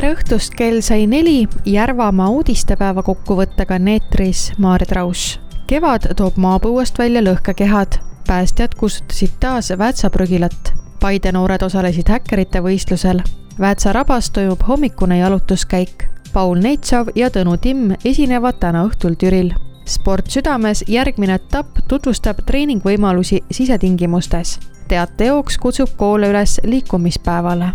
Tere õhtust, kell sai 4, Järvamaa uudistepäeva kokkuvõttega neetris Maaret Raus. Kevad toob maapõuest välja lõhkekehad. Päästjad kustutasid taas Väätsaprügilat. Paide noored osalesid häkkerite võistlusel. Väätsa rabas toimub hommikune jalutuskäik. Paul Neitsov ja Tõnu Timm esinevad täna õhtul Türil. Sport südames järgmine etapp tutvustab treeningvõimalusi sisetingimustes. Teatejooks kutsub koole üles liikumispäevale.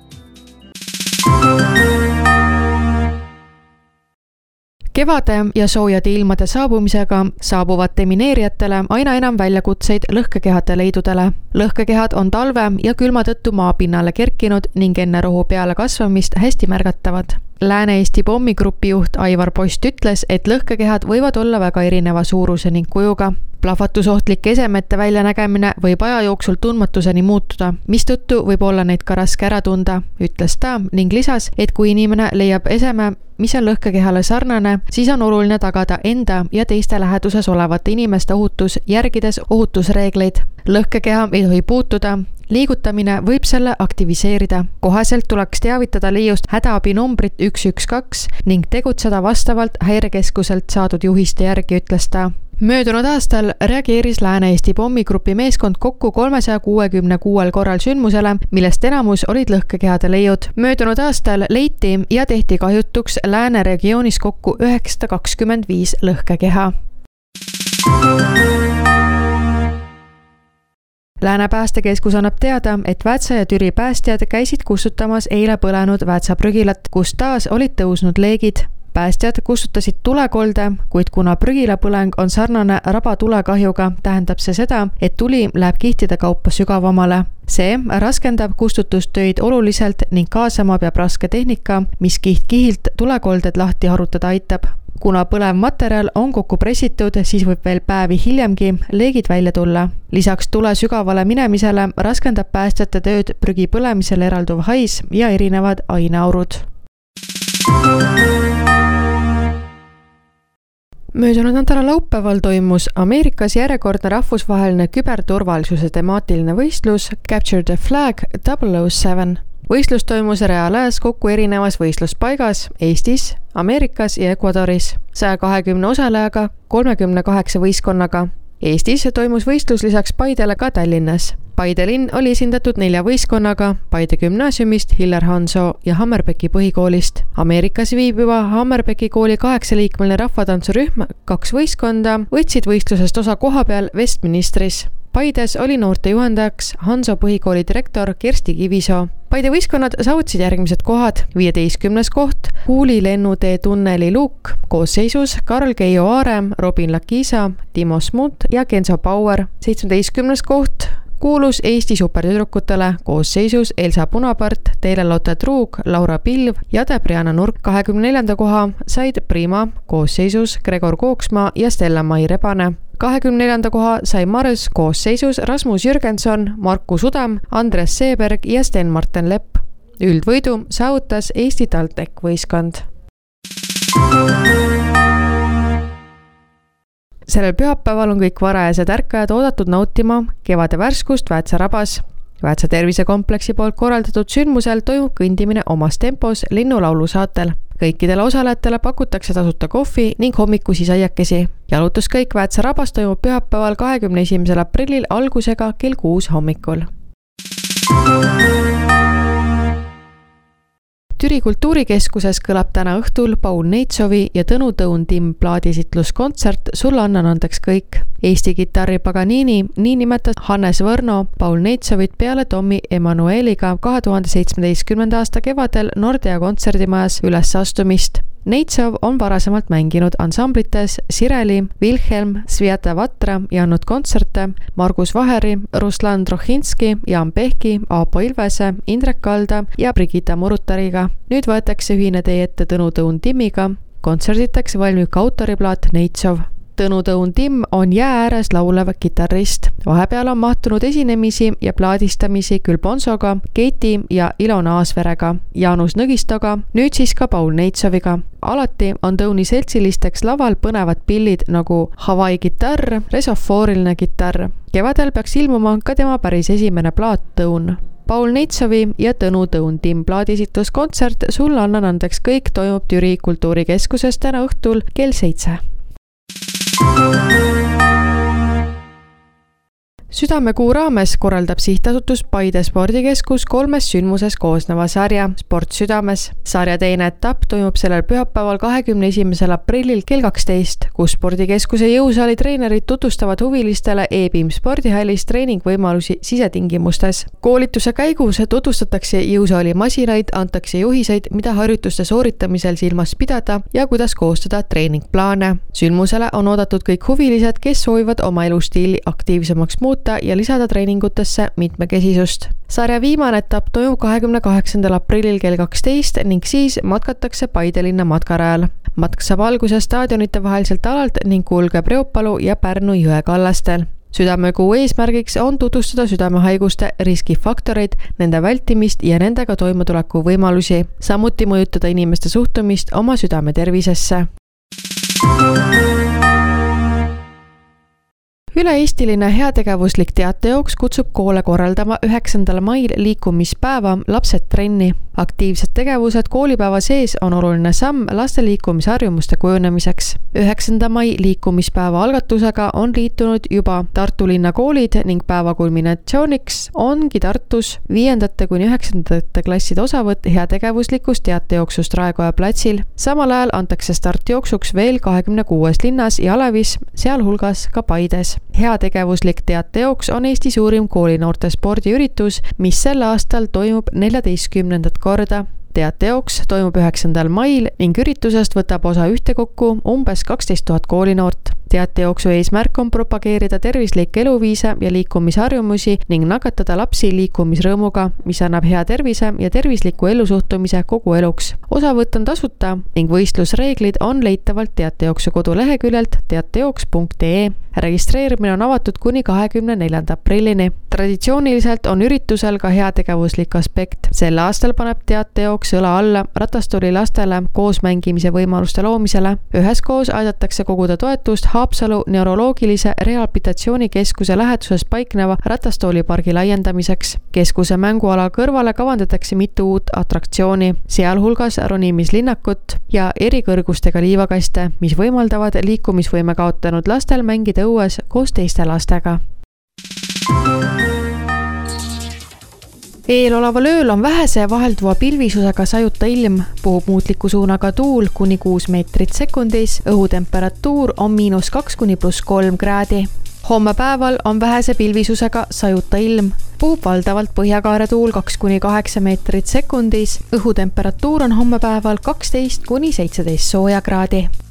Kevade ja soojade ilmade saabumisega saabuvad demineerijatele aina enam väljakutseid lõhkekehade leidudele. Lõhkekehad on talve ja külma tõttu maapinnale kerkinud ning enne rohu peale kasvamist hästi märgatavad. Lääne-Eesti pommigrupi juht Aivar Post ütles, et lõhkekehad võivad olla väga erineva suuruse ning kujuga. Plahvatusohtlike esemete väljanägemine võib aja jooksul tundmatuseni muutuda, mistõttu võib olla neid ka raske ära tunda, ütles ta ning lisas, et kui inimene leiab eseme, mis on lõhkekehale sarnane, siis on oluline tagada enda ja teiste läheduses olevate inimeste ohutus, järgides ohutusreegleid. Lõhkekeha ei tohi puutuda, liigutamine võib selle aktiviseerida. Koheselt tuleks teavitada leiust hädaabi numbrit 112 ning tegutseda vastavalt häirekeskuselt saadud juhiste järgi, ütles ta. Möödunud aastal reageeris Lääne-Eesti pommigrupi meeskond kokku 366 korral sündmusele, millest enamus olid lõhkekehade leiud. Möödunud aastal leiti ja tehti kahjutuks Lääne regioonis kokku 925 lõhkekeha. Lääne päästekeskus annab teada, et Väätsa ja Türi päästjad käisid kustutamas eile põlenud Väätsaprügilat, kus taas olid tõusnud leegid. Päästjad kustutasid tulekolde, kuid kuna prügilapõleng on sarnane rabatulekahjuga, tähendab see seda, et tuli läheb kihtide kaupa sügavamale. See raskendab kustutustöid oluliselt ning kaasama peab raske tehnika, mis kiht-kihilt tulekolded lahti harutada aitab. Kuna põlev materjal on kokku pressitud, siis võib veel päevi hiljemgi leegid välja tulla. Lisaks tule sügavale minemisele raskendab päästjate tööd prügi põlemisel eralduv hais ja erinevad aineaurud. Möödunud nädala laupäeval toimus Ameerikas järjekordne rahvusvaheline küberturvalisuse temaatiline võistlus Capture the Flag 007. Võistlus toimus reaalajas kokku erinevas võistluspaigas Eestis, Ameerikas ja Ecuadoris 120 osalejaga 38 võistkonnaga. Eestis toimus võistlus lisaks Paidele ka Tallinnas. Paide linn oli esindatud 4 võistkonnaga Paide gümnaasiumist, Hillar Hanso ja Hammerbecki põhikoolist. Ameerikas viibiva Hammerbecki kooli 8-liikmeline rahvatantsurühm 2 võistkonda võtsid võistlusest osa kohapeal Westministris. Paides oli noorte juhendajaks Hanso põhikooli direktor Kersti Kivisoo. Paide võistkonnad saavutasid järgmised kohad: 15. koht Kuuli lennutee tunneli luuk koosseisus Karl Keijo Aare, Robin Lakisa, Timo Smut ja Kenzo Bauer. 17. koht kuulus Eesti supertüdrukutele koosseisus Elsa Punapart, Teele Lotte Truug, Laura Pilv ja Debriana Nurk. 24. koha said Prima koosseisus Gregor Kooksmaa ja Stella-Mai Rebane. 24. koha sai Mars koosseisus Rasmus Jürgenson, Markus Udam, Andres Seeberg ja Sten-Marten Lepp. Üldvõidu saavutas Eesti TalTech võistkond. Sellel pühapäeval on kõik varajased ärkajad oodatud nautima kevade värskust Väätsa rabas. Väätsa tervisekompleksi poolt korraldatud sündmusel toimub kõndimine omas tempos linnulaulu saatel. Kõikidele osalejatele pakutakse tasuta kohvi ning hommikusi saiakesi. Jalutuskäik Väätsa rabas toimub pühapäeval 21. aprillil algusega kell 6 hommikul. Türi kultuurikeskuses kõlab täna õhtul Paul Neitsovi ja Tõnu Timm plaadisitluskontsert Sulle annan andeks kõik. Eesti kitarri Paganini nii nimetas Hannes Võrno Paul Neitsovit peale Tommy Emanueliga 2017. aasta kevadel Nordea kontserdimajas ülesastumist. Neitsov on varasemalt mänginud ansamblites Sireli, Wilhelm, Sviata Vatra ja andnud kontserte Margus Vaheri, Ruslan Trochinski, Jaan Pehki, Aapo Ilvese, Indrek Kalda ja Brigitta Murutariga. Nüüd võetakse ühine tee ette Tõnu Timmiga. Kontserditeks valmib ka autoriplaat Neitsov. Tõnu Timm on jää ääres laulev kitarrist. Vahepeal on mahtunud esinemisi ja plaadistamisi küll Bonsoga, Keiti ja Ilona Aasverega, Jaanus Nõgistoga, nüüd siis ka Paul Neitsoviga. Alati on Tõuni seltsilisteks laval põnevad pillid nagu Hawaii kitarr, resofooriline kitarr. Kevadel peaks ilmuma ka tema päris esimene plaat Tõun. Paul Neitsovi ja Tõnu Tõun plaadisituskontsert Sulle annan andeks kõik toimub Türi kultuurikeskuses täna õhtul kell 7. Südamekuu raames korraldab sihtasutus Paide spordikeskus 3 sündmusest koosneva sarja Sport südames. Sarja teine etapp toimub sellel pühapäeval 21. aprillil kell 12, kus spordikeskuse jõusaali treenerid tutvustavad huvilistele E-Beam spordihallis treeningvõimalusi sisetingimustes. Koolituse käigus tutvustatakse jõusaali masinaid, antakse juhiseid, mida harjutuste sooritamisel silmas pidada ja kuidas koostada treeningplaane. Sündmusele on oodatud kõik huvilised, kes soovivad oma elustiili aktiivsemaks muuta ja lisada treeningutesse mitmekesisust. Sarja viimane etapp toimub 28. aprillil kell 12 ning siis matkatakse Paidelinna matkarajal. Matk saab alguse staadionite vaheliselt alalt ning kulgeb Reopalu ja Pärnu jõe kallastel. Südamekuu eesmärgiks on tutvustada südamehaiguste riskifaktoreid, nende vältimist ja nendega toimetuleku võimalusi, samuti mõjutada inimeste suhtumist oma südametervisesse. Üle-eestiline heategevuslik teatejooks kutsub koole korraldama 9. mail liikumispäeva Lapsed trenni. Aktiivsed tegevused koolipäeva sees on oluline samm laste liikumisharjumuste kujunemiseks. 9. mai liikumispäeva algatusega on liitunud juba Tartu linna koolid ning päeva kulminatsiooniks ongi Tartus 5. kuni 9. klasside osavõtt heategevuslikust teatejooksust Raekoja platsil. Samal ajal antakse startjooksuks veel 26 linnas ja alevis, sealhulgas ka Paides. Heategevuslik teatejooks on Eesti suurim koolinoorte spordiüritus, mis sel aastal toimub 14. korda. Teatejooks toimub 9. mail ning üritusest võtab osa ühtekokku umbes 12 000 koolinoort. Teatejooksu eesmärk on propageerida tervislikke eluviise ja liikumisharjumusi ning nakatada lapsi liikumisrõõmuga, mis annab hea tervise ja tervisliku ellusuhtumise kogu eluks. Osavõtt on tasuta ning võistlusreeglid on leitavalt teatejooksu koduleheküljelt teatejooks.ee. Registreerimine on avatud kuni 24. aprillini. Traditsiooniliselt on üritusel ka heategevuslik aspekt. Sel aastal paneb teatejooks õla alla ratastooli lastele koos mängimise võimaluste loomisele. Üheskoos aidatakse koguda toetust Haapsalu neuroloogilise rehabilitatsioonikeskuse läheduses paikneva ratastoolipargi laiendamiseks. Keskuse mänguala kõrvale kavandatakse mitu uut atraktsiooni, sealhulgas ronimislinnakut ja erikõrgustega liivakaste, mis võimaldavad liikumisvõime kaotanud lastel mängida õues koos teiste lastega. Eeloleval ööl on vähese vahelduva pilvisusega sajuta ilm, puhub muutliku suunaga tuul kuni 6 meetrit sekundis, õhutemperatuur on -2 kuni +3 kraadi. Homme päeval on vähese pilvisusega sajuta ilm, puhub valdavalt põhjakaare tuul 2 kuni 8 meetrit sekundis, õhutemperatuur on homme päeval 12 kuni 17 sooja kraadi.